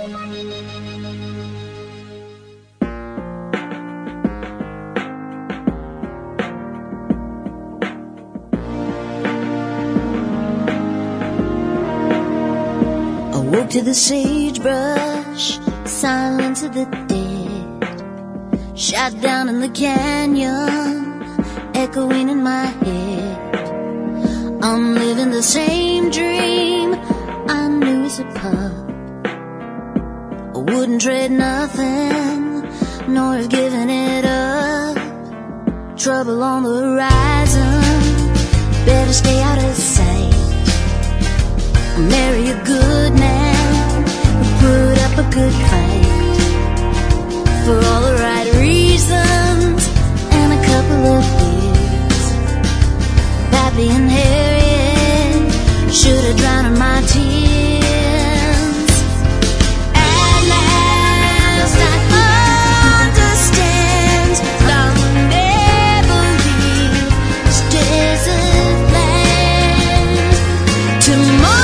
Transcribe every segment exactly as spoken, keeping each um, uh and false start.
Woke to the sagebrush, silence of the dead, shot down in the canyon, echoing in my head. I'm living the same dream I knew as a pup. I wouldn't trade nothing, nor have given it up. Trouble on the horizon, better stay out of sight. I'll marry a good man who put up a good fight for all the right reasons and a couple of years. Pappy and Harriet should have drowned my tears. At last I understand I'll never leave this desert land. Tomorrow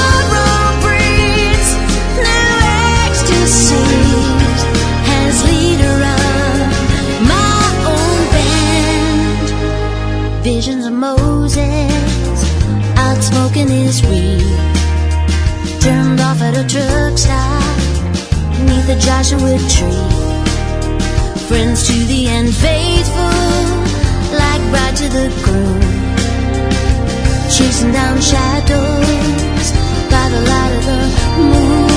as leader of my own band. Visions of Moses out smoking his weed, turned off at a truck stop beneath a Joshua tree. Friends to the end, faithful like bride to the groom, chasing down shadows by the light of the moon.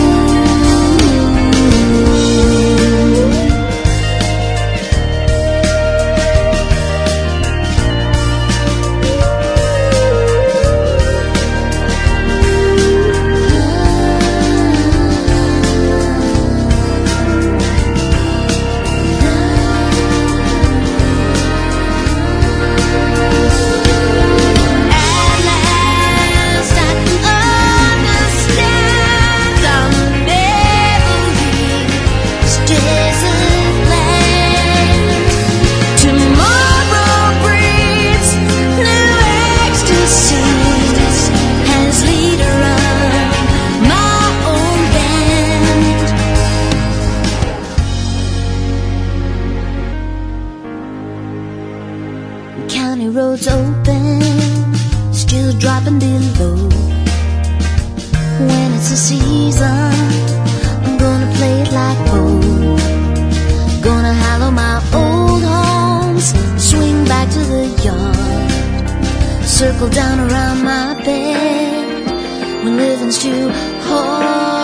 Roads open, still dropping below. When it's the season, I'm gonna play it like gold. Gonna hallow my old homes, swing back to the yard, circle down around my bed when living's too hard.